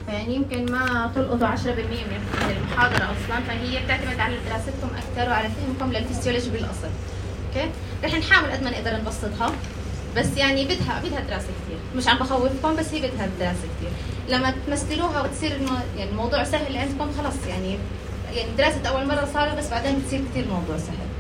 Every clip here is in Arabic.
يعني يمكن ما تلقطوا 10% من المحاضرة أصلا، فهي بتعتمد على دراستكم أكثر وعلى فهمكم للفسيولوجي بالأصل. أوكي؟ رح نحاول قد ما نقدر نبسطها، بس يعني بدها دراسة كثير، مش عم بخوفكم بس هي بدها دراسة كثير. لما تمثلوها وتصير يعني الموضوع سهل عندكم خلص يعني دراسة أول مرة صعبة بس بعدين بتصير كثير الموضوع سهل.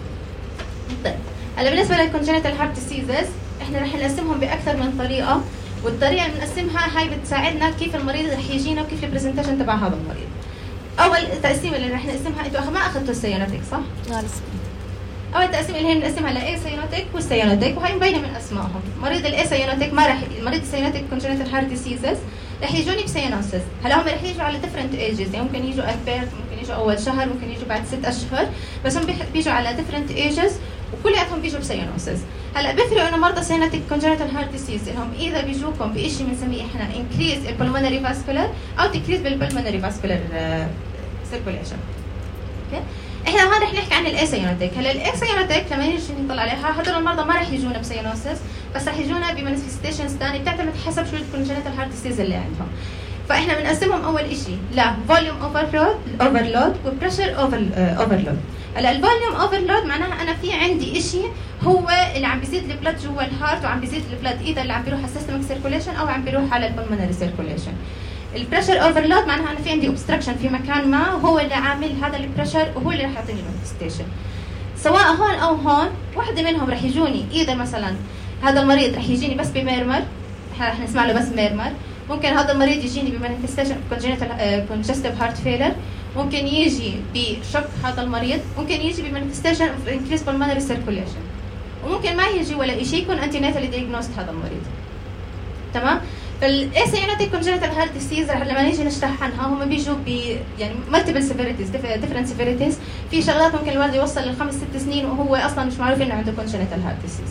طيب هلا بالنسبة للكونجنتال هارت ديسيزز احنا رح نقسمهم بأكثر من طريقة، والطريقة اللي بنقسمها هاي بتساعدنا كيف المريض رح يجينا وكيف البرزنتيشن تبع هذا المريض. أول تقسيمة اللي رح نقسمها انتوا ما أخذتوا السيانوتيك صح؟ لا لسه. أول تقسيمة اللي هي بنقسمها لأي سيانوتيك والسيانوتيك، وهي مبينة من أسمائهم. مريض الأي سيانوتيك ما رح مريض السيانوتيك كونجنتال هارت ديسيزز رح يجوني بسيانوسيس. هلا هم رح يجوا على ديفرنت ايجز، يعني ممكن يجوا البيرت، ممكن يجوا أول شهر، ممكن يجوا بعد 6 أشهر، بس هم بيجوا على ديفرنت ايجز وكلياتهم بيجوا بسيانوسيس. هلا بيفرقوا انه مرضى سيانوتيك كونجنتال هارت ديسيز انهم اذا بيجوكم بشيء بنسميه احنا انكريز البلمونري فاسكولار او تكريز بالبلمونري فاسكولار سيركوليشن. اوكي؟ احنا هون رح نحكي عن الايسيانوتيك. هلا الايسيانوتيك لما نيجي نطلع عليها هدول المرضى ما رح يجونا بسيانوسيس، بس رح يجونا بمانيفستيشنز ثانيه بتعتمد حسب شو الكونجنتال هارت ديسيز اللي عندهم. فاحنا بنقسمهم اول شيء لفوليوم اوفرلود وبريشر اوفرلود. هلا الفوليوم اوفرلود معناها انا في عندي شيء هو اللي عم بيزيد البلد جوا الهارت وعم بيزيد البلد ايذر اللي عم بيروح على السيستمك سيركوليشن او عم بيروح على البلمونري سيركوليشن. البريشر اوفرلود معناها انا في عندي اوبستراكشن في مكان ما هو اللي عامل هذا البريشر وهو اللي رح يعطيني المانيفستيشن. سواء هون او هون واحده منهم رح يجوني اذا مثلا هذا المريض رح يجيني بس بميرمر، رح نسمع له بس ميرمر. ممكن هذا المريض يجيني بمانيفستيشن كونجستيف هارت فيلر، ممكن يجي بشك هذا المريض، ممكن يجي بمانيفستيشن اوف انكريس بالمونري سيركوليشن، وممكن ما يجي ولا شيء يكون انتي ناتالي دايجنوست هذا المريض. تمام؟ فالايسيانوتيك كونجنتال هارت ديسيز لما نيجي نشرح عنها هم بيجوا ب يعني مالتيبل سيفيريتيز ديفرنت سيفيريتيز. في شغلات ممكن الولد يوصل لل5 6 سنين وهو اصلا مش معروف انه عنده كونجنتال هارت ديسيز.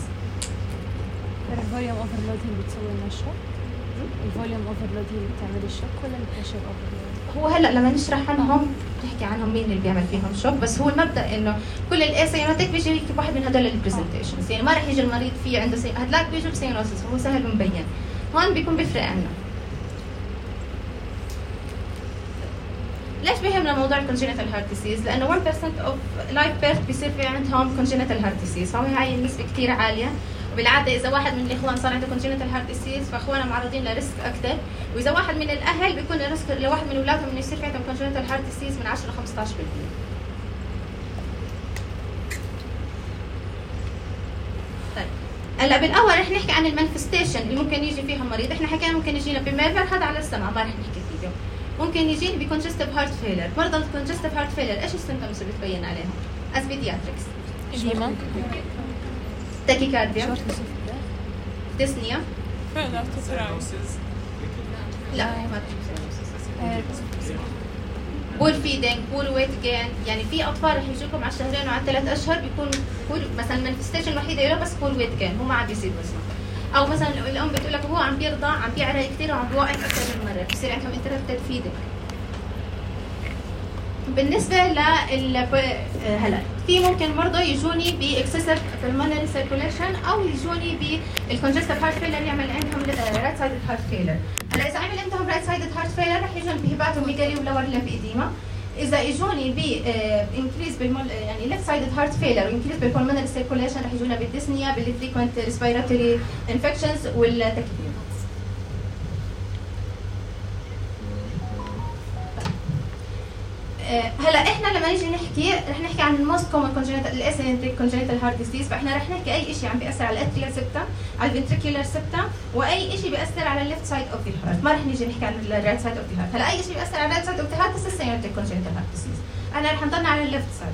الفوليوم اوفرلود هي اللي بتسوي لنا الشوك؟ الفوليوم اوفرلود هي اللي بتعمل الشوك ولا البريشر اوفرلود؟ هو هلا لما نشرح عنهم نحكي عنهم مين اللي بيعمل فيهم شوك، بس هو المبدا انه كل الايسيانوتيك بيجي يكتب واحد من هدول البرزنتيشنز، يعني ما راح يجي المريض فيه عنده هدلاك بيجوا بسيانوسيس وهو سهل ومبين. هون بيكون بيفرق عنا. ليش بيهمنا موضوع الكونجنتال هارت ديسيز؟ لانه 1% اوف لايف بيرث بيصير في عندهم كونجنتال هارت ديسيز، فهو هاي النسبه كثير عاليه، وبالعاده اذا واحد من الاخوان صار عنده كونجنتال هارت ديسيز فاخوانه معرضين لريسك اكثر، واذا واحد من الاهل بيكون الريسك لواحد من اولادهم انه يصير في عندهم كونجنتال هارت ديسيز من 10 ل 15%. هلا بالاول رح نحكي عن المانفستيشن اللي ممكن يجي فيها المريض. احنا حكينا ممكن يجينا بميرمر، هذا على السمع ما رح نحكي فيه. ممكن يجيني بكونجستيف هارت فيلر. مرضى الكونجستيف هارت فيلر ايش السيمبتومز اللي بتبين عليهم؟ از بيدياتريكس، إديمة، تاكيكارديا، ديسنيا، لا ما بول فيدنج، بول ويت جين. يعني في اطفال رح يجوكم على الشهرين وعلى 3 اشهر بيكون بول مثلا المانفستيشن الوحيده له بس بول ويت جين، هو ما عم بيزيد وزنه. او مثلا الام بتقول لك هو عم بيرضع عم بيعرق كثير وعم بيوقف اكثر من مره، بصير عندهم انتربتد فيدنج. بالنسبه هلا في ممكن برضه يجوني باكسسيف بالمونري سيركوليشن او يجوني بالكونجستيف هارت فيلر يعمل عندهم رايت سايد هارت فيلر. هلا اذا عمل عندهم رايت سايد هارت فيلر رح يجون بهيباتوميجالي ولور لمب ايديما. اذا اجوني ب انكريز يعني ليفت سايد هارت فيلر وانكريز بالبلمونري سيركوليشن رح يجونا بالديسنيا، بالفريكوينت ريسبيراتوري انفكشنز والتكبير. هلا احنا لما نيجي نحكي رح نحكي عن الموست كومن كونجنتال الاسينتريك كونجنتال هارت ديسيز، فاحنا رح نحكي اي شيء عم بياثر على الاتريال سيبتم، على الفنتريكولار سيبتم، واي شيء بياثر على الليفت سايد اوف ذا هارت. ما رح نيجي نحكي عن الرايت سايد اوف ذا هارت. هلا اي شيء بياثر على الرايت سايد اوف ذا هارت هسه السينوتيك كونجنتال هارت ديسيز. انا رح نضلنا على الليفت سايد.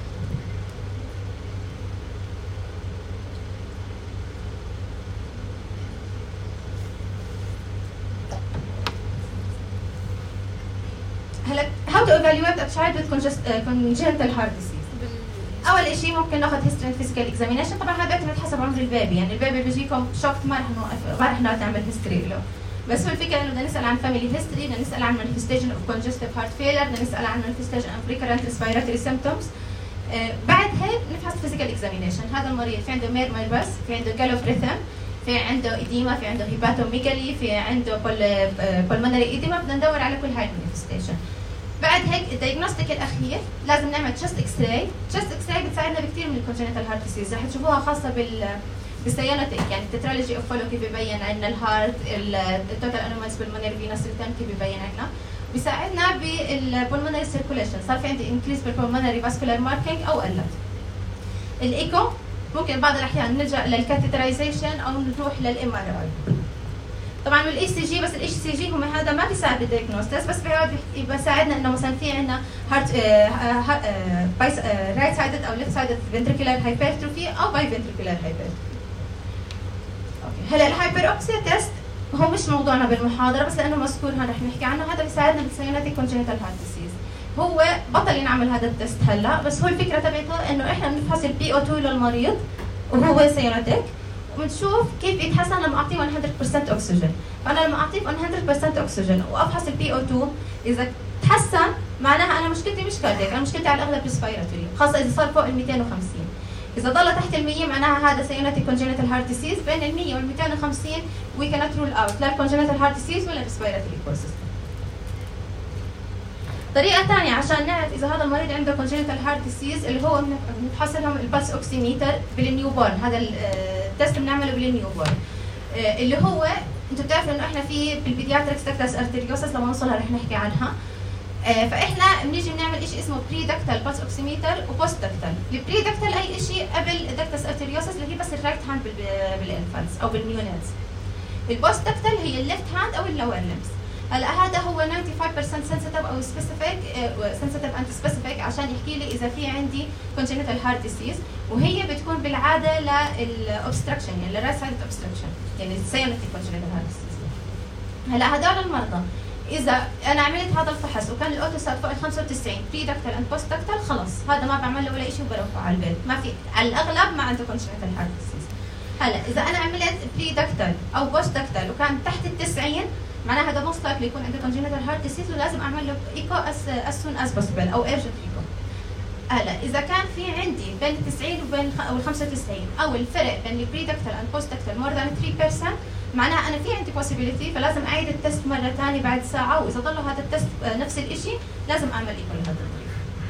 هلا how to evaluate a child with congenital heart disease. اول شيء ممكن ناخذ هيستوري فيزيكال اكزامينشن. طبعا هذا بيعتمد حسب عمر البيبي، يعني البيبي بيجيكم شوكت ما رح نقعد نعمل هيستوري له، بس هو الفكره انه بدنا نسال عن فاميلي هيستوري، بدنا نسال عن مانيفستيشن اوف كونجستيف هارت فيلر، بدنا نسال عن مانيفستيشن اوف ريكرنت ريسبيراتوري سيمبتومز. بعد هيك نفحص فيزيكال اكزامينشن. هذا المريض في عنده ميرمر بس، في عنده جالوف ريثم، في عنده إديما، في عنده هيباتوميجالي، في عنده pulmonary إديما. بدنا ندور على كل هاي المانيفستيشن. بعد هيك الدايجنوستيك الاخير لازم نعمل تشست اكس راي. تشست اكس راي بتساعدنا بكثير من الكونجنتال هارت ديسيز، رح تشوفوها خاصه بالسيانوتيك، يعني التترولوجي اوف فولو كيف ببين عندنا الهارت، التوتال انومالز بالمونري فينس ريتيرن كيف ببين عندنا. بيساعدنا بالبولمونري سيركوليشن، صار في عندي انكريز بالبولمونري فاسكولار ماركينج او قلت. الايكو ممكن بعض الاحيان نلجا للكاتيترايزيشن او نروح للام ار اي. طبعا والاي سي جي، بس الاي سي جي هم هذا ما بيساعد بالديagnosis، بس بيساعدنا انه مثلا في عندنا هارت رايت سايدد او ليفت سايدد فنتريكولار هايبرتروفي او باي فنتريكولار هايبرتروفي. اوكي هلا الهايبر اوكسيا تيست هو مش موضوعنا بالمحاضره، بس لانه مذكور هون رح نحكي عنه. هذا بيساعدنا بالسيانوتيك كونجنتال هارت ديسيز. هو بطل ينعمل هذا التيست هلا، بس هو الفكره تبعته انه احنا بنفحص البي او 2 للمريض وهو سيانوتيك، وبنشوف كيف يتحسن لما اعطيه 100% اكسجين. فانا لما اعطيه 100% اكسجين وافحص البي او 2، اذا تحسن معناها انا مشكلتي مش كاردياك، انا مشكلتي على الاغلب ريسبيراتوري، خاصه اذا صار فوق ال 250. اذا ضل تحت ال 100 معناها هذا سيانوتيك كونجنتال هارت ديسيز. بين ال 100 وال 250 وي كانت رول اوت لا الكونجنتال هارت ديسيز ولا ريسبيراتوري كوزز. طريقه ثانيه عشان نعرف اذا هذا المريض عنده كونجنتال هارت ديسيز اللي هو بنفحص لهم البلس اوكسيميتر بالنيو بورن. هذا التست بنعمله بالنيو بورن، اللي هو انتم بتعرفوا انه احنا في بالبيدياتريكس دكتس ارتريوسس، لما نوصلها رح نحكي عنها. فاحنا بنيجي بنعمل شيء اسمه بري دكتال بلس اوكسيميتر وبوست دكتال. البري دكتال اي شيء قبل دكتس ارتريوسس اللي هي بس الرايت هاند بالانفانتس او بالنيونيتس. البوست دكتال هي الليفت هاند او اللور لمس. هلا هذا هو 95% سنسيتيف او سبيسيفيك، سنسيتيف انت سبيسيفيك عشان يحكي لي اذا في عندي كونجنتال هارت ديسيز، وهي بتكون بالعاده للاوبستراكشن، يعني للرايت سايد اوبستراكشن، يعني سيانوتيك كونجنتال هارت ديسيز. هلا هذول المرضى اذا انا عملت هذا الفحص وكان الاوتوسات فوق ال 95 بري دكتال اند بوست دكتال، خلص هذا ما بعمل له ولا شيء وبروحه على البيت، ما في على الاغلب ما عنده كونجنتال هارت ديسيز. هلا اذا انا عملت بري دكتال او بوست دكتال وكان تحت ال 90 معناها هذا موست لايكلي يكون عنده كونجنتال هارت ديسيز، ولازم اعمل له ايكو as soon as possible او ايرجنت ايكو. هلا اذا كان في عندي بين ال 90 وبين ال 95 او الفرق بين البري دكتال اند بوست دكتال مور ذان 3%، معناها انا في عندي possibility، فلازم اعيد التست مره ثانيه بعد ساعه، واذا ضل هذا التست نفس الشيء لازم اعمل ايكو لهذا المريض.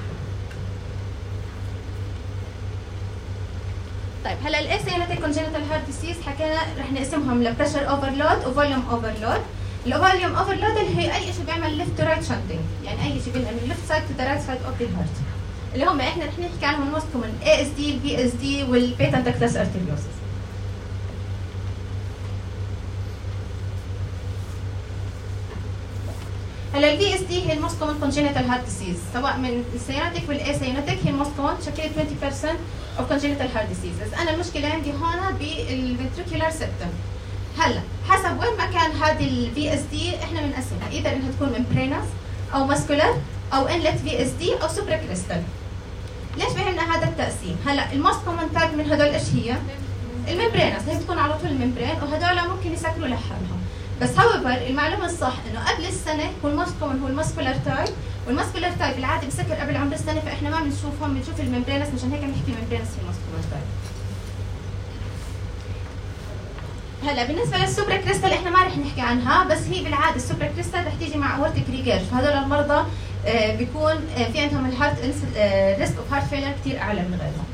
طيب هلا الاسيانوتيك كونجنتال هارت ديسيز حكينا رح نقسمهم لبريشر اوفرلود وفوليوم اوفرلود. الفوليوم اوفرلود اللي هي اي شيء بيعمل ليفت تو رايت شانتنج، يعني اي شيء بينقل من ليفت سايد تو ذا رايت سايد اوف ذا هارت، اللي هم احنا رح نحكي عنهم موست كومن اي اس دي، البي اس دي والبيتنت دكتس ارتريوسس. هلا البي اس دي هي الموست كومن كونجنتال هارت ديسيز، سواء من السيانوتيك والاسيانوتيك هي الموست كومن، شكلت 20% of congenital heart diseases. انا المشكله عندي هون بالفنتريكولار سيبتم. هلا حسب وين ما كان هذه الفي اس دي احنا بنقسمها، اذا انها تكون ممبرينس او ماسكولار او انلت في اس دي او سوبرا كريستال. ليش بهمنا هذا التقسيم؟ هلا الموست كومن تايب من هدول ايش هي؟ الممبرينس، هي بتكون على طول الممبرين، وهدول ممكن يسكروا لحالهم. بس however المعلومه الصح انه قبل السنه هو الموست كومن هو الماسكولار تايب، والماسكولار تايب العادي بسكر قبل عمر السنه، فاحنا ما بنشوفهم، بنشوف الممبرينس، مشان هيك بنحكي ممبرينس في الماسكولار تايب. هلا بالنسبه للسوبرا كريستال احنا ما رح نحكي عنها، بس هي بالعاده السوبرا كريستال رح تيجي مع اورتيك ريجيرج، فهذول المرضى بيكون في عندهم الهارت ريسك اوف هارت فيلر كثير اعلى من غيرهم.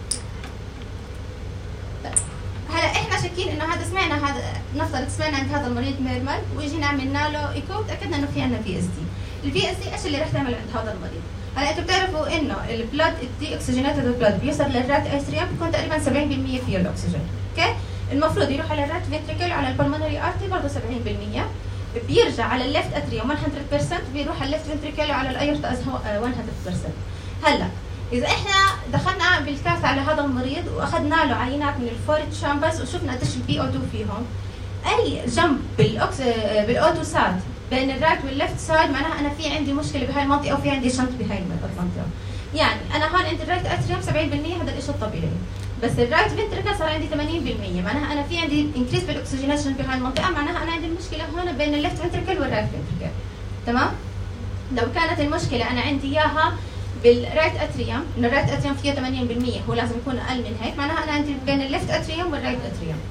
هلا احنا شاكين انه هذا سمعنا، هذا نفترض سمعنا عند هذا المريض ميرمل ويجينا عملنا له ايكو وتاكدنا انه في عندنا في اس دي. الفي اس دي ايش اللي رح تعمل عند هذا المريض؟ هلا انتم بتعرفوا انه البلد الدي اوكسجينيتد بلد بيوصل للرات اتريوم بيكون تقريبا 70% فيه الاكسجين، اوكي؟ المفروض يروح على الرات فينتريكل وعلى البلمونري ارتي برضه 70%، بيرجع على الليفت اتريوم 100%، بيروح على الليفت فينتريكل وعلى الايرتا 100%. هلا إذا إحنا دخلنا بالكاس على هذا المريض وأخذنا له عينات من الفور تشامبرز وشفنا قديش البي او 2 فيهم، أي جنب بالأوتوسات بين الرايت والليفت سايد معناها أنا في عندي مشكلة بهاي المنطقة أو في عندي شنط بهاي المنطقة. يعني أنا هون عندي الرايت أتريوم 70%، هذا الشيء الطبيعي، بس الرايت فنتريكل صار عندي 80%، معناها أنا في عندي انكريس بالأكسجينيشن بهاي المنطقة، معناها أنا عندي المشكلة هون بين الليفت فنتريكل والرايت فنتريكل. تمام؟ لو كانت المشكلة أنا عندي إياها بالرايت اتريوم، انه الرايت اتريوم فيه 80%، هو لازم يكون اقل من هيك، معناها انا عندي بين الليفت اتريوم والرايت اتريوم.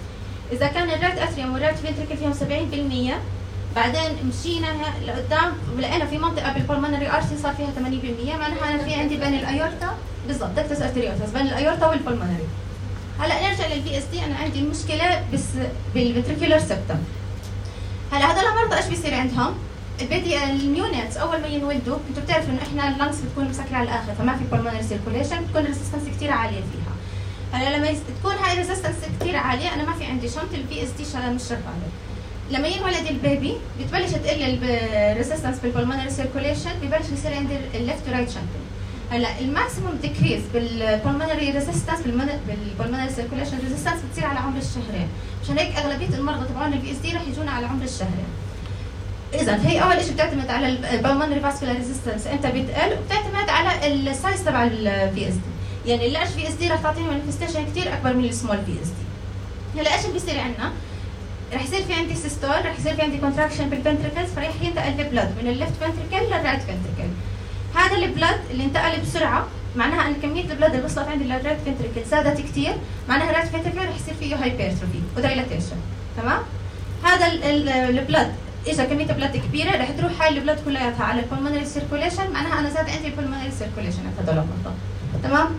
اذا كان الرايت اتريوم والرايت فنتريكل فيهم 70%، بعدين مشينا لقدام ولقينا في منطقه بالبلمونري ارتري صار فيها 80%، معناها انا في عندي بين الايورتا بالضبط دكتس ارتريوسس بين الايورتا والبلمونري. هلا نرجع للبي اس دي، انا عندي المشكله بس بالفنتريكولار سبتم. هلا هذول المرضى ايش بيصير عندهم؟ البيبي النيوناتس اول ما ينولدوا، انتم بتعرفوا انه احنا اللنجز بتكون مسكره على الاخر، فما في بلمونري سيركوليشن، بتكون الريزستنس كثير عاليه فيها. هلا لما تكون هاي الريزستنس كثير عاليه، انا ما في عندي شنط البي اس دي مش شغاله. لما ينولد البيبي بتبلش تقل الريزستنس بالبلمونري سيركوليشن، ببلش يصير عندي الليفت تو رايت شنطنج. هلا الماكسيموم ديكريز بالبلمونري ريزستنس بالبلمونري سيركوليشن ريزستنس بتصير على عمر الشهرين، عشان هيك اغلبيه المرضى تبعون البي اس دي رح يجونا على عمر الشهرين. اذا هي اول شيء بتعتمد على البلمونري فاسكولار ريزستنس امتى بتقل، وبتعتمد على السايز تبع البي اس دي. يعني اللارج بي اس دي رح تعطيني مانيفستيشن كثير اكبر من السمول بي اس دي. هلا ايش بيصير عندنا؟ رح يصير في عندي سيستول، رح يصير في عندي كونتراكشن بالفنتركلز، فرح ينتقل البلد من الليفت فنتركل للرايت فنتركل. هذا البلد اللي انتقل بسرعه معناها ان كميه البلد اللي وصلت عندي للرايت فنتركل زادت كثير، معناها الرايت فنتركل رح يصير فيه هايبرتروفي ودايلاتيشن. تمام؟ هذا البلد اجى كميه بلد كبيره، رح تروح هاي البلد كلياتها على البلمونري سيركوليشن، معناها انا زاد عندي البلمونري سيركوليشن هذول المرضى. تمام؟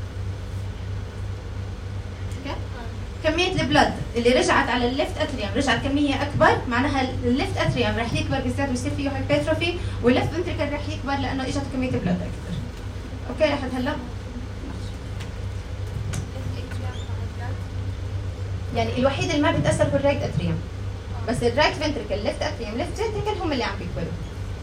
كمية البلد اللي رجعت على الليفت اتريوم رجعت كمية أكبر، معناها الليفت اتريوم رح يكبر بزيادة ويصير فيه هايبرتروفي، والليفت فنتريكل رح يكبر لأنه اجت كمية بلد أكثر. أوكي لحد هلا؟ يعني الوحيد اللي ما بيتأثر هو الرايت اتريوم، بس الرايت فنتريكل، ليفت اتريوم، ليفت فنتريكل هم اللي عم بيكبروا.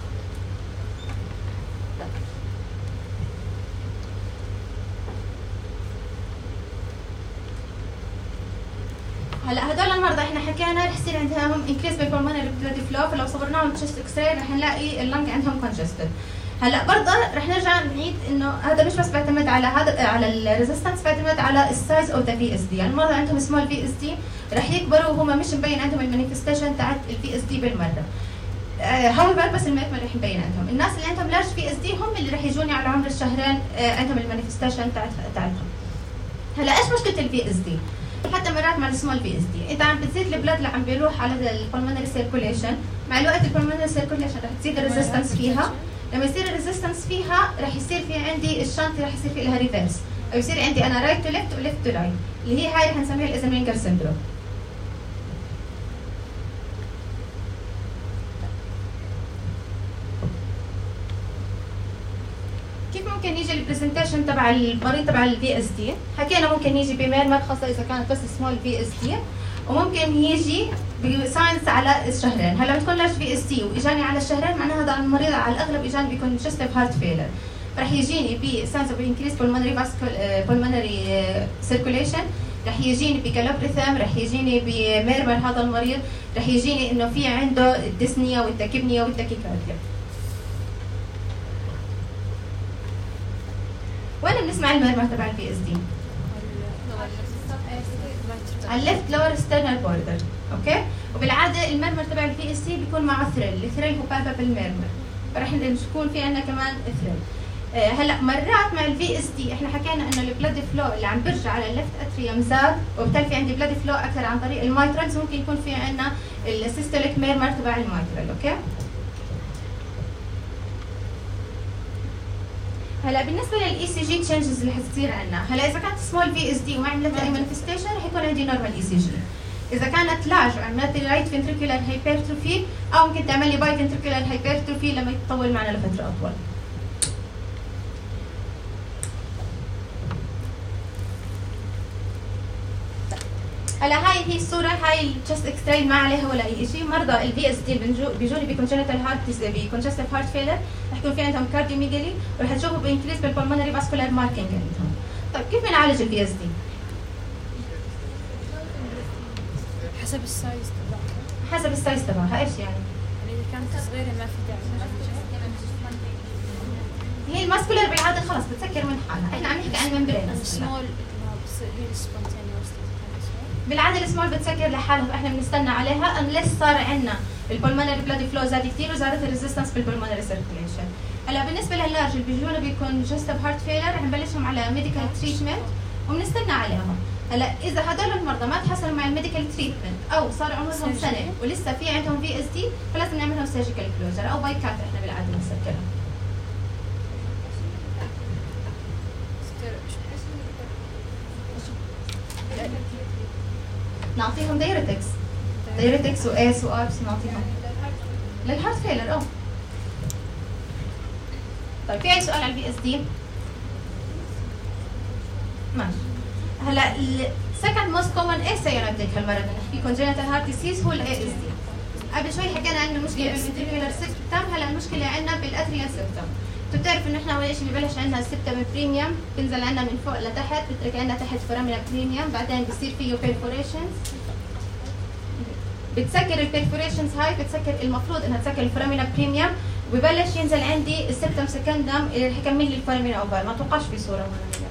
هلا هدول المرضى احنا حكينا رح يصير عندهم انكريز بالبلمونري بلاد فلو، فلو صورناهم تشست اكس راي رح نلاقي اللنج عندهم كونجستد. هلا برضه رح نرجع نعيد انه هذا مش بس بيعتمد على على الريزستنس، بيعتمد على السايز اوف ذا في اس دي. يعني المرضى عندهم سمول في اس دي رح يكبروا وهم مش مبين عندهم المانيفستيشن تاعت الفي اس دي بالمره. هاويفر بس الميتمر رح يبين عندهم. الناس اللي عندهم لارج في اس دي هم اللي رح يجوني على عمر الشهرين عندهم المانيفستيشن تاعتهم. هلا ايش مشكله الفي اس دي؟ حتى مرات مع السمول في اس دي، انت عم بتزيد البلد اللي عم بيروح على البلمونري سيركوليشن، مع الوقت البلمونري سيركوليشن رح تزيد الريزستنس فيها، لما يصير الريزستنس فيها رح يصير في عندي الشنطه رح يصير في لها ريفيرس، او يصير عندي انا رايت تو ليفت وليفت تو رايت، اللي هي هاي رح نسميها الازمرينجر سندروم. كيف ممكن يجي البرزنتيشن تبع المريض تبع الفي اس دي؟ حكينا ممكن يجي بميرمر خاصه اذا كانت بس سمول في اس دي، وممكن يجي بساينس على الشهرين. هلا بتكون لارج في اس دي واجاني على الشهرين، معناها هذا المريض على الاغلب اجاني بيكون كونجستيف هارت فيلر، رح يجيني بساينس اوف انكريس بولمونري سيركوليشن، رح يجيني بكالوبريثم، رح يجيني بميرمر هذا المريض، رح يجيني انه في عنده الديسنيا والتاكيبنيا والتاكيكارديا. وين بنسمع الميرمر تبع البي اس دي؟ على الليفت لور ستيرنال بوردر، اوكي؟ وبالعاده الميرمر تبع البي اس دي بيكون معه ثريل، الثريل هو بالبابل ميرمر، فرح نكون في عندنا كمان ثريل. هلا مرات مع الفي اس دي احنا حكينا انه البلاد فلو اللي عم بيرجع على الليفت اتريوم زاد، وبالتالي في عندي بلاد فلو اكثر عن طريق المايترالز، ممكن يكون في عندنا السيستوليك ميرمر تبع المايترال، اوكي؟ هلا بالنسبه للاي سي جي تشينجز اللي حتصير عندنا، هلا اذا كانت سمول في اس دي وما عملت اي مانيفستيشن رح يكون عندي نورمال اي سي جي. اذا كانت لارج وعملت لي رايت فنتريكولار هايبرتروفي، او ممكن تعمل لي باي فنتريكولار هايبرتروفي لما يتطول معنا لفتره اطول. هلا هاي هي الصوره، هاي التشست اكس راي ما عليها ولا اي شيء. مرضى الفي اس دي بيجوني بكونجنتال هارت بكونجستيف هارت فيلر، رح يكون في عندهم كارديوميجالي، ورح تشوفوا بانكريز بالبلمونري فاسكولار ماركينج عندهم. طيب كيف بنعالج الفي اس دي؟ حسب السايز تبعها. حسب السايز تبعها، ايش يعني؟ اذا كانت صغيره ما في داعي. هي الماسكولار بالعاده خلص بتسكر من حالها، احنا عم نحكي عن ممبرين. السمول هي السبونتينيوس بالعاده السمول بتسكر لحالها، فاحنا بنستنى عليها انليس صار عندنا البلمونري بلاد فلو زاد كثير وزادت الريزستنس بالبلمونري سيركيليشن. هلا بالنسبه لللارج اللي بيجونا بيكون جاست هارت فيلر، رح نبلشهم على ميديكال تريتمنت وبنستنى عليهم. هلا اذا هدول المرضى ما تحسنوا مع الميديكال تريتمنت او صار عمرهم سنه ولسه في عندهم في اس دي، فلازم نعمل لهم سيرجيكال كلوجر او بايكات احنا بالعاده بنسكرها. نعطيهم دايرتكس وايس واربس نعطيهم للهارت فيلر. طيب في اي سؤال على البي اس دي؟ ماشي. هلا السكند موست كومن ايه سينابتيك هالمرض نحكي كونجنتال هارت ديسيز هو الاي اس دي. قبل شوي حكينا عنه مشكله بالفنتريكولار سيستم، هلا المشكله عندنا بالاتريال سيستم. انتم بتعرفوا انه احنا اول شيء ببلش عندنا السبتم بريميوم، بينزل عندنا من فوق لتحت، بترك عندنا تحت فورامينا بريميوم، بعدين بصير فيه بيرفوريشنز، بتسكر البيرفوريشنز هاي، بتسكر المفروض انها تسكر الفورامينا بريميوم، وببلش ينزل عندي السبتم سكندم اللي رح يكمل لي الفورامينا اوفال. ما توقعش في صوره هون.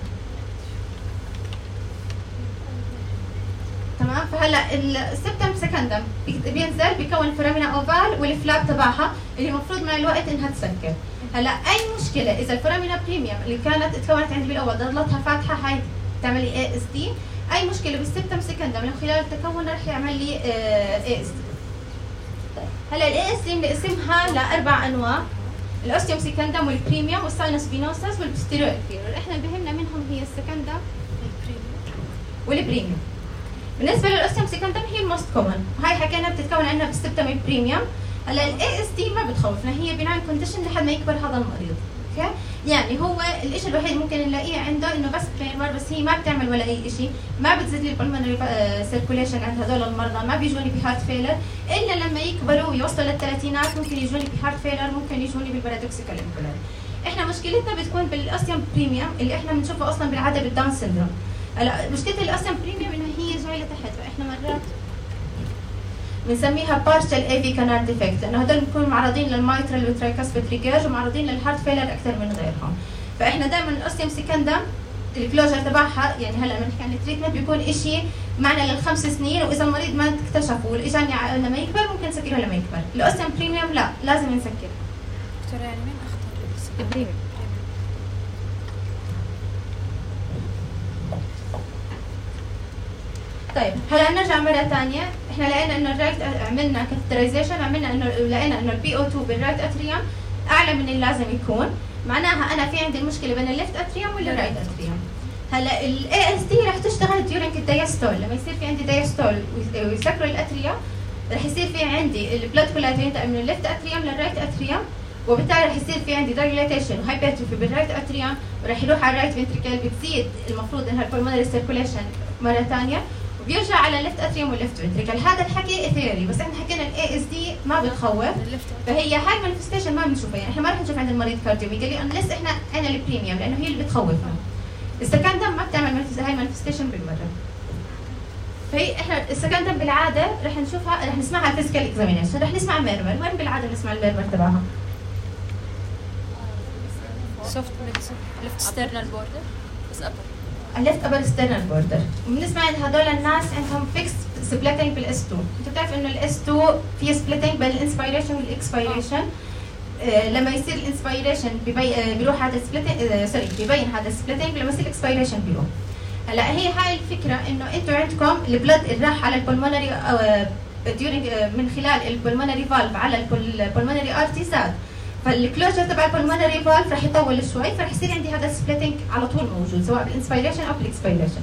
تمام. فهلا السبتم سكندم بينزل بيكون الفورامينا اوفال والفلاب تبعها اللي المفروض مع الوقت انها تسكر. هلا اي مشكله اذا الفورامينا بريميوم اللي كانت تكونت عندي بالاول ضلتها فاتحه، هاي تعمل لي اي اس دي. اي مشكله بالسبتم سكندم من خلال التكون رح يعمل لي اي اس دي. هلا الاي اس دي بنقسمها لاربع انواع: الاوستيوم سكندم والبريميوم والساينس فينوسس والبوستيريور انفيريور. احنا بهمنا منهم هي السكندم والبريميوم. بالنسبه للاوستيوم سكندم هي الموست كومن، هاي حكينا بتتكون عندنا بالسبتم بريميوم. هلا الاي اس دي ما بتخوفنا، هي بناين كونديشن لحد ما يكبر هذا المريض. اوكي، يعني هو الشيء الوحيد ممكن نلاقيه عنده انه بس بيرمر، بس هي ما بتعمل ولا اي شيء، ما بتزيد لي البلمونري سيركوليشن عند هذول المرضى، ما بيجوني بهارت فيلر الا لما يكبروا ويوصلوا للثلاثينات، ممكن يجوني بهارت فيلر، ممكن يجوني بالبارادوكسيكال انفلونزا. احنا مشكلتنا بتكون بالاوستيوم بريميوم اللي احنا بنشوفه اصلا بالعاده بالداون سيندروم. هلا مشكله الاوستيوم بريميوم انه هي جايه لتحت، فاحنا مرات بنسميها بارشل اي في كانال ديفكت، لانه هدول بنكونوا معرضين للمايترال والترايكاسبيد ريجيرج ومعرضين للهارت فيلر اكثر من غيرهم. فاحنا دائما الاوستيوم سكندم الكلوجر تبعها، يعني هلا لما نحكي عن التريتمنت بيكون شيء معنا لل5 سنين، واذا المريض ما اكتشفه واجاني لما يكبر ممكن نسكره لما يكبر. الاوستيوم بريميوم لا، لازم نسكر. دكتوره يعني مين اخطر؟ البريميوم. طيب هلا نرجع مره ثانيه، احنا لقينا انه الرايت عملنا كاتيترايزيشن، عملنا انه لقينا انه البي او 2 بالرايت اتريوم اعلى من اللي لازم يكون، معناها انا في عندي المشكله بين الليفت اتريوم والرايت اتريوم. هلا الاي اس دي رح تشتغل ديورنج الدايستول، لما يصير في عندي دايستول ويسكروا الاتريوم رح يصير في عندي البلاد كلها ينتقل من الليفت اتريوم للرايت اتريوم، وبالتالي رح يصير في عندي دايليتيشن وهايبرتروفي بالرايت اتريوم، ورح يروح على الرايت فنتريكل، بتزيد المفروض انها البلمونري سيركوليشن مره ثانيه، وبيرجع على الليفت اتريوم والليفت فنتريكل. هذا الحكي ثيوري، بس احنا حكينا الاي اس دي ما بتخوف، فهي هاي مانيفستيشن ما بنشوفها، يعني احنا ما رح نشوف عند المريض كارديوميجالي انلس احنا عندنا البريميوم، لانه هي اللي بتخوفنا. السكندم ما بتعمل هاي مانيفستيشن بالمره. فهي احنا السكندم بالعاده رح نشوفها، رح نسمعها فيزيكال اكزامينشن، رح نسمع ميرمر. وين بالعاده بنسمع الميرمر تبعها؟ سوفت ليفت ستيرنال بوردر بس ابر، الليفت ابر ستيرنال بوردر. وبنسمع هذول الناس عندهم فيكس سبليتنج بالاس 2. انت بتعرف انه الاس 2 في سبليتنج بين الانسبيريشن والاكسبيريشن. لما يصير الانسبيريشن بيروح هذا السبليتنج، سوري بيبين هذا السبليتنج، لما يصير الاكسبيريشن بيروح. هلا هي هاي الفكره انه انتم عندكم البلد اللي راح على البلمونري من خلال البلمونري فالف على البلمونري ارتي زاد، فالكلوجر تبع البلمونري فالف رح يطول شوي، فرح يصير عندي هذا السبليتنج على طول موجود سواء بالانسبيريشن او بالاكسبيريشن.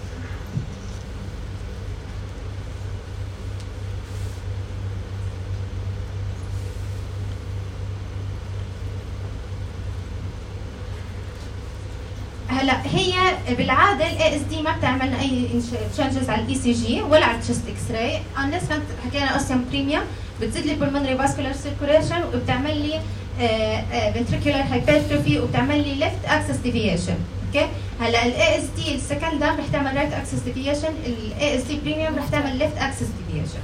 هلا هي بالعاده الاي اس دي ما بتعمل لنا اي تشينجز على الاي سي جي ولا على التشست اكس راي، انلس حكينا اوستيوم بريميوم بتزيد لي البلمونري فاسكولار سيركوليشن وبتعمل لي ventricular hypertrophy وبتعمل لي left axis deviation. اوكي، هلا الاي اس دي السكندم رح تعمل right axis deviation، الاي اس دي بريميوم رح تعمل left axis deviation.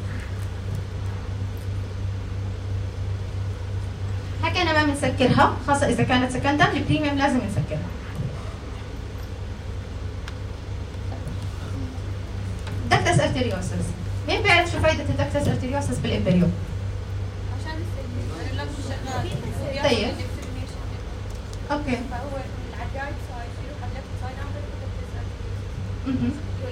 حكينا ما بنسكرها، خاصه اذا كانت سكندم، البريميوم لازم نسكرها. دكتس ارتريوسس، مين بيعرف شو فائده الدكتس ارتريوسس بالامبريو؟ طيب اوكي، فهو على الرايت سايد يروح على الليفت سايد عن طريق الدكتس ارتريوسس.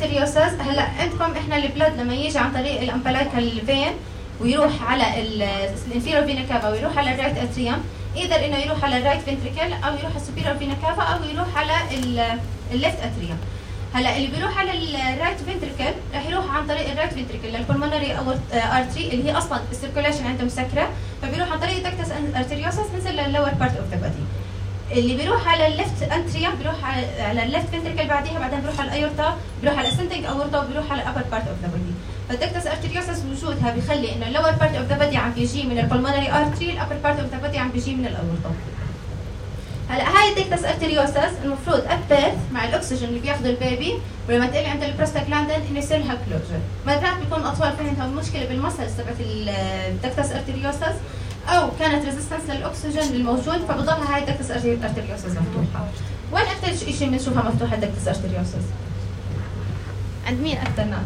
ارتريوسس. هلا عندكم احنا البلد لما يجي عن طريق الامبلايكال فين ويروح على الانفيرو فينا كافا ويروح على الرايت اتريوم، يقدر انه يروح على الرايت فنتريكل او يروح على السوبيريور فينا كافا او يروح على الليفت اتريوم. هلا اللي بيروح على الرايت فنتريكل رح يروح عن طريق الرايت فنتريكل للبلمونري ارتري اللي هي اصلا السيركوليشن عندها مسكره، فبيروح عن طريق الدكتس ارتريوسس نزل لللور بارت اوف ذا بودي. اللي بيروح على الليفت انتريوم بيروح على الليفت فنتريكل بعديها، بعدين بيروح على الايورتا، بيروح على الاسنتنج اورتا وبيروح على الابر بارت اوف ذا بودي. فالدكتس ارتريوسس وجودها بيخلي انه اللور بارت اوف ذا بودي عم بيجي من البلمونري ارتري، الابر بارت اوف ذا بودي عم بيجي من الاورتا. هلا هاي الدكتس ارتريوسس المفروض ابيث مع الاكسجين اللي بياخذه البيبي، ولما تقلي عند البروستاجلاندين انه يصير لها كلوجر. مرات بيكون الاطفال في عندهم مشكله بالمسلز تبعت الدكتس ارتريوسس او كانت ريزيستنس للاكسجين الموجود، فبضلها هاي الدكتس ارتريوسس مفتوحه. وين اكثر شيء بنشوفها مفتوحه الدكتس ارتريوسس؟ عند مين اكثر ناس؟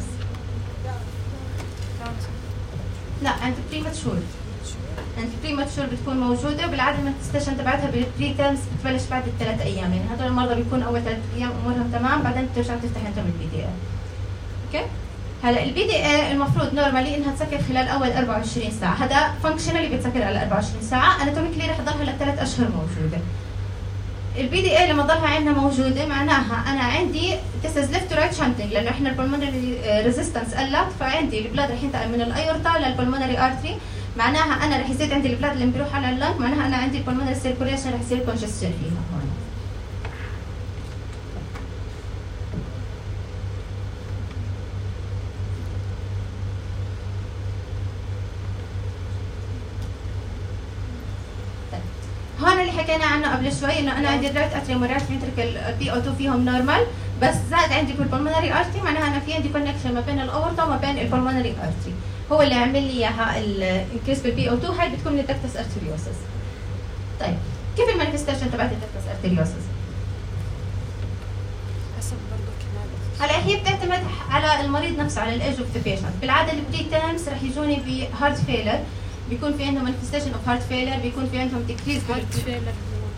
لا عند بريماتشور. عند البريماتشور بتكون موجوده، وبالعاده المانيفستيشن تبعتها بالبري تيرمز بتبلش بعد ال3 ايام، يعني هدول المرضى بيكون اول 3 ايام امورهم تمام، بعدين بترجع تفتح عندهم البي دي اي. اوكي؟ هلا البي دي اي المفروض نورمالي انها تسكر خلال اول 24 ساعه، هذا فانكشنالي بتسكر على 24 ساعه، اناتوميكلي رح تضلها ل3 اشهر موجوده. البي دي اي لما تضلها عندنا موجوده معناها انا عندي this is left to right shunting، لانه احنا البلمونري ريزيستنس قلت، فعندي البلاد رح ينتقل من الايورتا للبلمونري ارتري، معناها انا رح يزيد عندي البلاد اللي بيروح على اللنج، معناها انا عندي البلمونري سيركوليشن رح يصير كونجستشن فيها هون. هون اللي حكينا عنه قبل شوي انه انا عندي الرايت اتريوم والرايت فنتريكل البي او 2 فيهم نورمال، بس زاد عندي بالبلمونري ارتري، معناها انا في عندي كونكشن ما بين الاورتا وما بين البلمونري ارتري، هو اللي عمل لي اياها الانكريس بالبي او 2. هاي بتكون من الدكتس ارتريوسس. طيب كيف المانيفستيشن تبعت الدكتس ارتريوسس؟ حسب برضه كمان. هلا هي بتعتمد على المريض نفسه، على الايج اوف ذا بيشنت. بالعاده البري تيرمز رح يجوني بهارت فيلر، بيكون في عندهم مانيفستيشن اوف هارت فيلر، بيكون في عندهم ديكريز هارت فيلر هو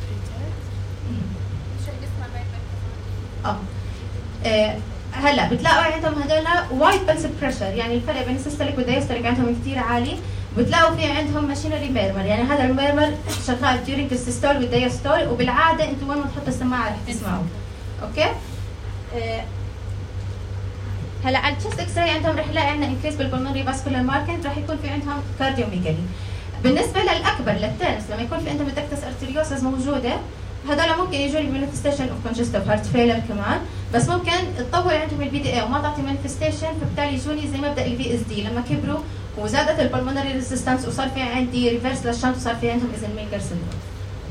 هلا بتلاقوا عندهم هذول وايد بلس بريشر، يعني الفرق بين السيستوليك والدايستوليك عندهم كثير عالي، بتلاقوا في عندهم ماشينري ميرمر، يعني هذا الميرمر شغال during السيستول والدايستول، وبالعاده انتم وين ما تحطوا السماعه رح تسمعوا. اوكي؟ هلا على التشست اكس راي عندهم رح نلاقي عندنا انكريس بالبلمونري فاسكولار ماركت، رح يكون في عندهم كارديوميجالي. بالنسبه للاكبر للتيرس لما يكون في عندهم الدكتس ارتريوسس موجوده، هذول ممكن يجوا لي مانيفستيشن اوف كونجستيف هارت فيلر كمان، بس ممكن تطور عندهم البي دي اي وما تعطي مانيفستيشن، فبالتالي يجوني زي مبدا الفي اس دي لما كبروا وزادت البلمونري ريزيستنس وصار في عندي ريفرس للشنط وصار في عندهم ايزنميكر سندروم.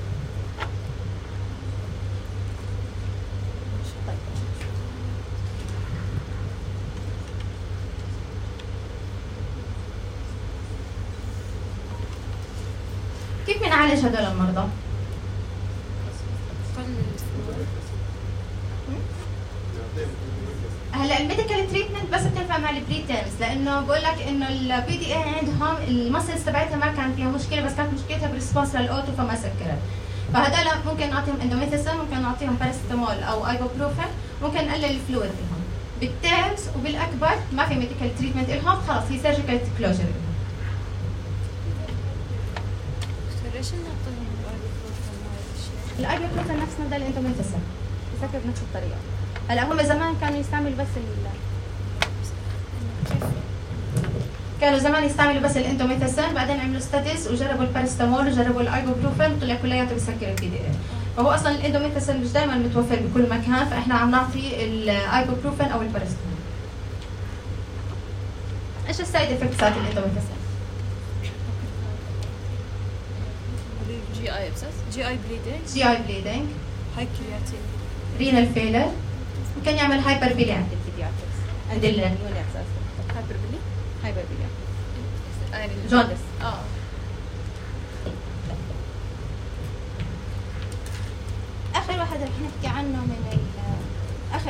كيف بنعالج هدول المرضى؟ هلا الميديكال تريتمنت بس بتنفع مع البري تيرمز، لانه بقول لك انه البي دي اي عندهم المسلز تبعتها ما كان فيها مشكله، بس كانت مشكلتها بالريسبونس للاوتو فما سكرت. فهدول ممكن نعطيهم اندوميثاسين، ممكن نعطيهم باراسيتامول او ايبوبروفين، ممكن نقلل الفلويد لهم. بالتيرمز وبالاكبر ما في ميديكال تريتمنت لهم، خلص هي سيرجيكال كلوجر لهم. ليش نعطيهم الايبوبروفين نفس مبدا الاندوميثاسين، بسكر بنفس الطريقه. هلا هم زمان كانوا يستعملوا بس كانوا زمان يستعملوا بس الاندوميثاسين، بعدين عملوا ستاديز وجربوا الباراسيتامول وجربوا الايبوبروفين، طلع كلياته بسكر البي دي اي. فهو اصلا الاندوميثاسين مش دائما متوفر بكل مكان، فاحنا عم نعطي الايبوبروفين او الباراسيتامول. ايش السايد افكتس تاعت الاندوميثاسين؟ جي اي ابسس، جي اي بليدنج، هاي كرياتين، رينال فيلر، ممكن يعمل هايبربيليا عند البيدياتريكس، عند النيوناتس هايبربيليا جوندس. اخر واحد رح نحكي عنه من اخر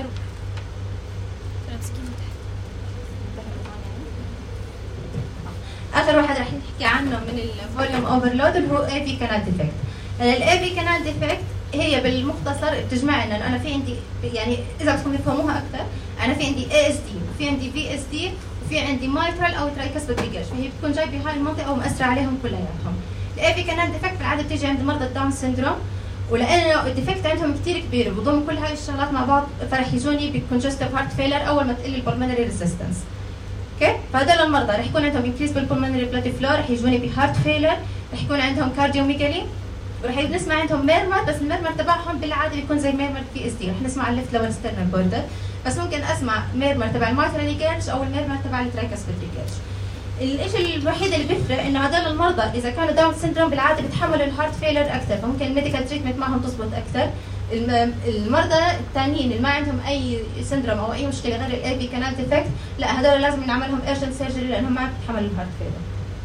واحد رح نحكي عنه من الفوليوم اوفرلود اللي هو اي في كانال ديفكت. الاي في كانال ديفكت هي بالمختصر بتجمع لنا انا في عندي، يعني اذا بدكم تفهموها اكثر، انا في عندي اي اس دي وفي عندي في اس دي وفي عندي مايترال او ترايكاسبيد ريجرش، فهي بتكون جاي بهاي المنطقه ومأثره عليهم كلياتهم. الاي في كانال ديفكت بالعاده بتيجي عند مرضى الداون سيندروم، ولانه الديفكت عندهم كثير كبير وبضم كل هاي الشغلات مع بعض فرح يجوني بكونجستيف هارت فيلر اول ما تقل البلمونري ريزيستنس. اوكي، فهذول المرضى رح يكون عندهم انكريس بالبلمونري بلاد فلو، رح يجوني بهارت فيلر، رح يكون عندهم كارديوميجالي، ورح نسمع عندهم ميرمر، بس الميرمر تبعهم بالعاده بيكون زي ميرمر في اس دي، رح نسمع على الليفت لور ستيرنال بوردر، بس ممكن اسمع ميرمر تبع المايترال ريجرش او الميرمر تبع الترايكاسبيد ريجرش. الشيء الوحيد اللي بيفرق انه هذول المرضى اذا كانوا داون سيندروم بالعاده بيتحملوا الهارت فيلر اكثر، فممكن الميديكال تريتمنت معهم تزبط اكثر. المرضى الثانيين اللي ما عندهم اي سندروم او اي مشكله غير الاي بي كانال ديفكت، لا هذول لازم ينعمل لهم ايرجنت سيرجري لانهم ما بيتحملوا الهارت فيلر.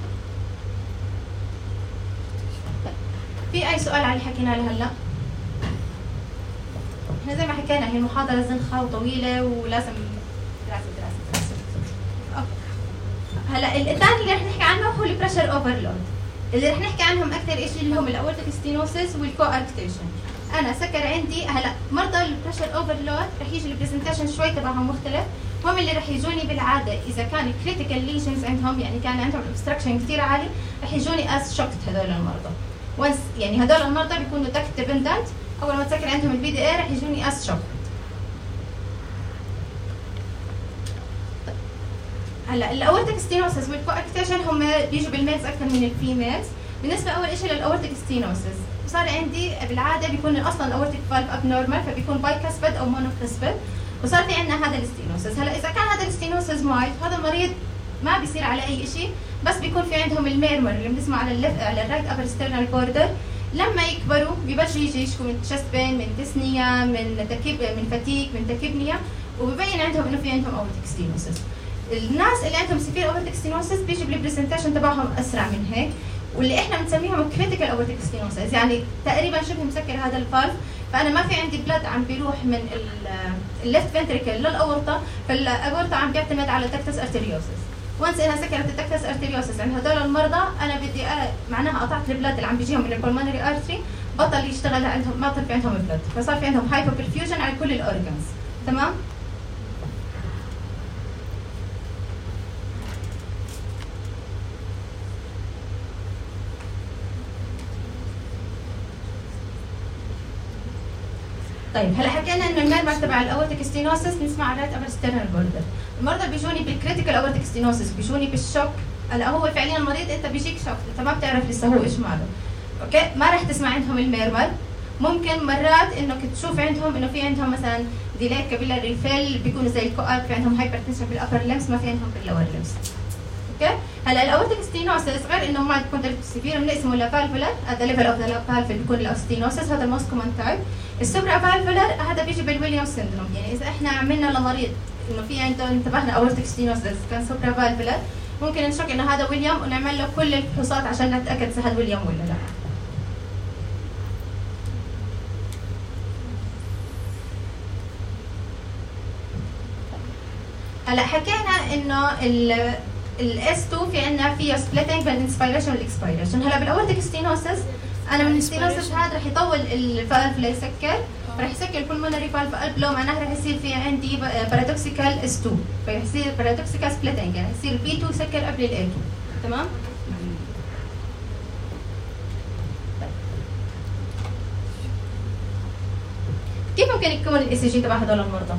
في اي سؤال على اللي حكينا له هلا؟ احنا زي ما حكينا هي المحاضره زنخه وطويله ولازم دراسه. هلا الثاني اللي رح نحكي عنه هو البريشر اوفرلود. اللي رح نحكي عنهم اكثر شيء اللي هم الاورتيك ستينوسيس والكواركتيشن. انا سكر عندي هلا مرضى البريشر اوفرلود رح يجي البرزنتيشن شوي تبعهم مختلف، هم اللي رح يجوني بالعاده اذا كان كريتيكال ليجنز عندهم، يعني كان عندهم اوبستراكشن كثير عالي، رح يجوني از شوكت هذول المرضى. وانس يعني هذول المرضى بيكونوا دكت ديبندنت، اول ما تسكر عندهم البي دي اي رح يجوني از شوكت. هلا الاورتيك ستينوسيس والكواركتيشن هم بيجوا بالميلز اكثر من الفيميلز. بالنسبه اول شيء للاورتيك ستينوسيس صار عندي بالعاده بيكون اصلا الاورتيك فالف اب نورمال، فبيكون باي كاسبد او مونو كاسبد، وصار في عندنا هذا الستينوسيس. هلا اذا كان هذا الستينوسيس مايل هذا المريض ما بيصير على اي شيء، بس بيكون في عندهم الميرمر اللي بنسمع على الرايت ابر ستيرنال بوردر. لما يكبروا ببلشوا يشكوا من تشست بين، من ديسنيا، من فتيك، من تكيبنيا، وببين عندهم انه في عندهم اورتيك ستينوسيس. الناس اللي عندهم سيفير اورتيك ستينوسيس بيجي بالبرزنتيشن تبعهم اسرع من هيك، واللي احنا بنسميهم كريتيكال اورتيك ستينوسيس، يعني تقريبا شبه مسكر هذا الفالف، فانا ما في عندي بلاد عم بيروح من الليفت فنتريكل للاورطه، فالاورطه عم بيعتمد على الدكتس ارتريوسس. وانس انها سكرت الدكتس ارتريوسس عند هدول المرضى، انا بدي معناها قطعت البلاد اللي عم بيجيهم من البلمونري ارتري، بطل يشتغل عندهم، ما طلع في عندهم بلاد، فصار في عندهم هايبر برفيوجن على كل الاورجنز. تمام؟ طيب هلا حكينا انه الميرمر تبع الاورتيك ستينوسيس بنسمع على الرايت ابر ستيرنال بوردر. المرضى بيجوني بالكريتيكال اورتيك ستينوسيس، بيجوني بالشوك. هلا هو فعليا المريض انت بيجيك شوك، انت ما بتعرف لسه هو ايش ماله. اوكي؟ ما راح تسمع عندهم الميرمر. ممكن مرات انك تشوف عندهم انه في عندهم مثلا ديليت كابيلاري فيل، بيكونوا زي الكوارك، في عندهم هايبرتنشن بالابر ليمس، ما في عندهم باللور ليمس. اوكي؟ هلا الاورتيك ستينوسيس غير انه ما تكون سيفير بنقسمه لفالفولار، هذا ليفل اوف ذا فالف بيكون الاستينوسيس، هذا الموست كومن تايب. السوبرا فالفولار هذا بيجي بالويليامز سيندروم، يعني اذا احنا عملنا لمريض انه في عنده انتبهنا اورتيك ستينوسيس كان سوبرا فالفولار، ممكن نشك انه هذا ويليام ونعمل له كل الفحوصات عشان نتاكد اذا هذا ويليام ولا لا. هلا حكينا انه الاس 2 في عندنا فيه سبليتنج بين الانسبيريشن والاكسبيريشن. هلا بالاورتيك ستينوسيس انا من الستينوسيس هذا رح يطول الفالف ليسكر، رح يسكر البلمونري فالف قلب لو معناها رح يصير في عندي بارادوكسيكال اس 2، فرح يصير بارادوكسيكال سبليتنج، يعني يصير البي 2 يسكر قبل الاي 2. تمام؟ كيف ممكن يكون الاي سي جي تبع هذول المرضى؟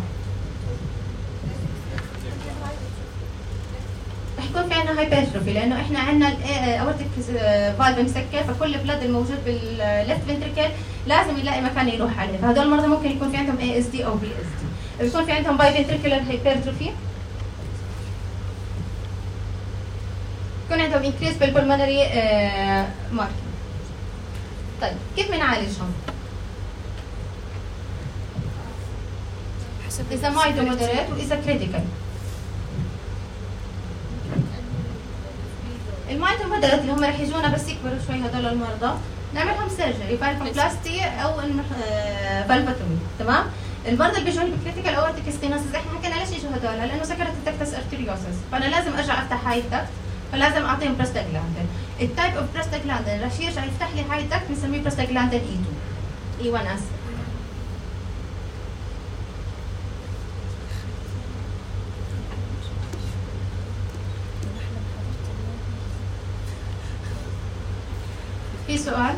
يكون في عندنا هايبرتروفي، لانه احنا عندنا الاورتيك فالف مسكر، فكل البلد الموجود بالليفت فنتريكل لازم يلاقي مكان يروح عليه، فهذول المرضى ممكن يكون في عندهم اي اس دي او بي اس دي. بيكون في عندهم باي فنتريكولار هايبرتروفي، يكون عندهم انكريس بالبلمونري ماركينج. طيب كيف بنعالجهم؟ اذا مايلد ومودريت واذا كريتيكال. المايلد ومودريت اللي هم رح يجونا بس يكبروا شوي هذول المرضى، نعملهم سيرجري فالفوبلاستي او فالفوتومي. تمام؟ المرضى اللي بيجوني بكريتيكال اورتيك ستينوسيس، احنا حكينا ليش يجوا هذول؟ لانه سكرت الدكتس ارتريوسس، فانا لازم ارجع افتح هاي الدكت، فلازم اعطيهم بروستاجلاندين. التايب اوف بروستاجلاندين رح يرجع يفتح لي هاي الدكت بنسميه بروستاجلاندين اي 2 اي 1 اس. سؤال؟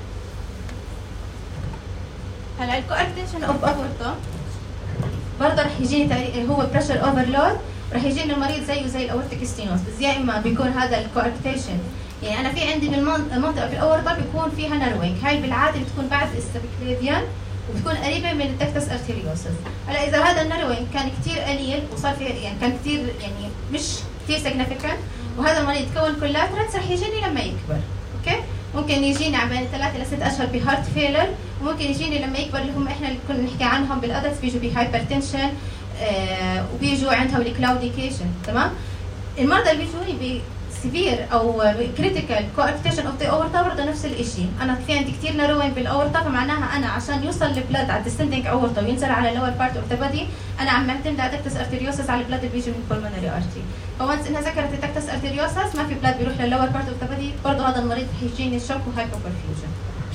هلا الكواركتيشن اوف اورتا برضه رح يجيني هو بريشر اوفرلود، رح يجيني المريض زيه زي الاورتيك ستينوز، بس يا اما بيكون هذا الكواركتيشن يعني انا في عندي بالمنطقه في الاورطه بيكون فيها ناروينج، هاي بالعاده بتكون بعد السبكليفيان وبتكون قريبه من التكتس ارتيريوسس. هلا اذا هذا الناروينج كان كثير قليل وصار في يعني كان كثير يعني مش كثير سيجنفيكانت وهذا المريض تكون كولاترالز رح يجيني لما يكبر، اوكي؟ ممكن يجيني على بين 3 إلى 6 اشهر بهارت فيلر، وممكن يجيني لما يكبر اللي هم احنا اللي كنا نحكي عنهم بالادلتس بيجوا بهايبرتنشن وبيجوا عندهم الكلاوديكيشن، تمام؟ المرضى اللي بيجوني بسيفير او كريتيكال كواركتيشن اوف ذا اورتا برضه نفس الشيء، انا في عندي كثير ناروين بالاورتا، فمعناها انا عشان يوصل البلاد على الديسندنج اورتا وينزل على اللور بارت اوف ذا بادي انا عم معتمد على تكتس ارتيريوسس على البلاد اللي بيجي من البلمونري ارتري، فونس انها ذكرت التكتس ارتيريوسس ما في بلاد بيروح للور بارت اوف ذا بادي، برضه هذا المريض رح يجيني شوك وهايبوبرفيوجن.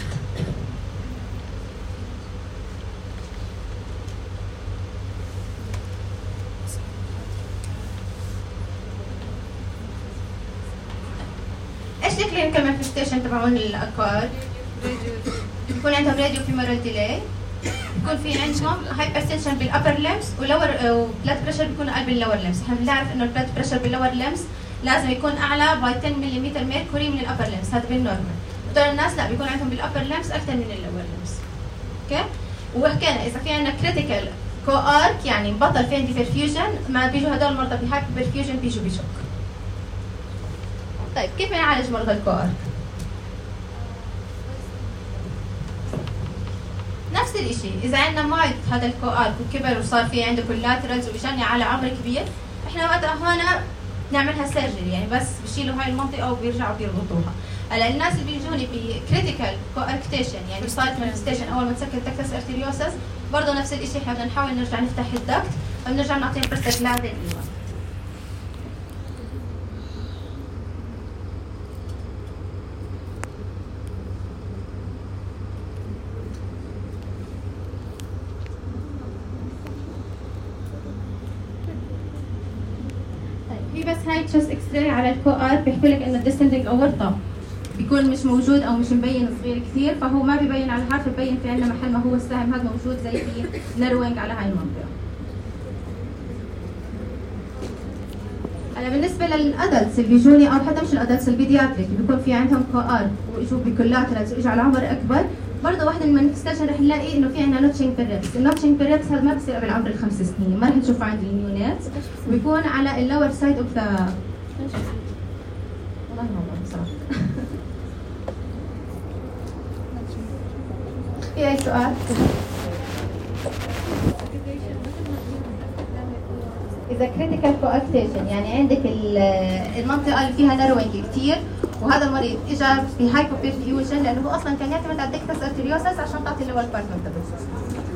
ايش الكلينيكال مانيفستيشن تبعون الاكوار؟ بيكون عندهم راديو فيمورال ديلي، بيكون في عندهم هايبرتنشن بالابر ليمز ولور وبلاد بريشر بيكون قلب اللور ليمز، احنا بنعرف انه البلاد بريشر باللور ليمز لازم يكون اعلى باي 10 ملم ميركوري من الابر ليمز، هذا بالنورمال، هدول الناس لا بيكون عندهم بالابر ليمز اكثر من اللور ليمز. اوكي؟ وحكينا اذا في عندنا كريتيكال كو ارك يعني بطل في عندي برفيوجن ما بيجوا هدول المرضى بهايبر برفيوجن بيجوا بشوك. طيب كيف بنعالج مرضى الكوارك؟ نفس الشيء، إذا عندنا مريض هذا الكوارك وكبر وصار في عنده كولاترالز وإجاني على عمر كبير، إحنا وقتها هون نعملها سيرجري يعني بس بشيلوا هاي المنطقة وبيرجعوا بيربطوها. هلا الناس اللي بيجوني بكريتيكال كواركتيشن يعني سايت مانيفستيشن أول ما تسكر تكتس ارتيريوسس برضه نفس الشيء، إحنا بدنا نحاول نرجع نفتح الدكت فبنرجع نعطيهم برستاجلاندين إيوه. بس هاي تشست اكس راي على الكو ار بيحكي لك انه الديسندنج اورطه بيكون مش موجود او مش مبين صغير كثير، فهو ما ببين على الحرف، ببين في عندنا محل ما هو السهم هذا موجود زي في ناروينج على هاي المنطقه. هلا بالنسبه للادلتس اللي بيجوني او حتى مش الادلتس البيدياتريك اللي بيكون في عندهم كو ار واجوا بكولاترالز واجوا على عمر اكبر، برضه واحده من المانيفستيشن رح نلاقي انه في عندنا نوتشنج بالريبس، النوتشنج بالريبس هذا ما بصير قبل عمر ال5 سنين، ما رح نشوفه عند النيونات وبيكون على اللور سايد اوف ذا والله ما بصراحه. في اي سؤال؟ اذا كريتيكال كواركتيشن يعني عندك المنطقه اللي فيها ناروينج كثير وهذا المريض اجى بهايبوبرفيوجن لانه هو اصلا كان يعتمد على الدكتس ارتيريوسس عشان تعطي اللور بارت اوف ذا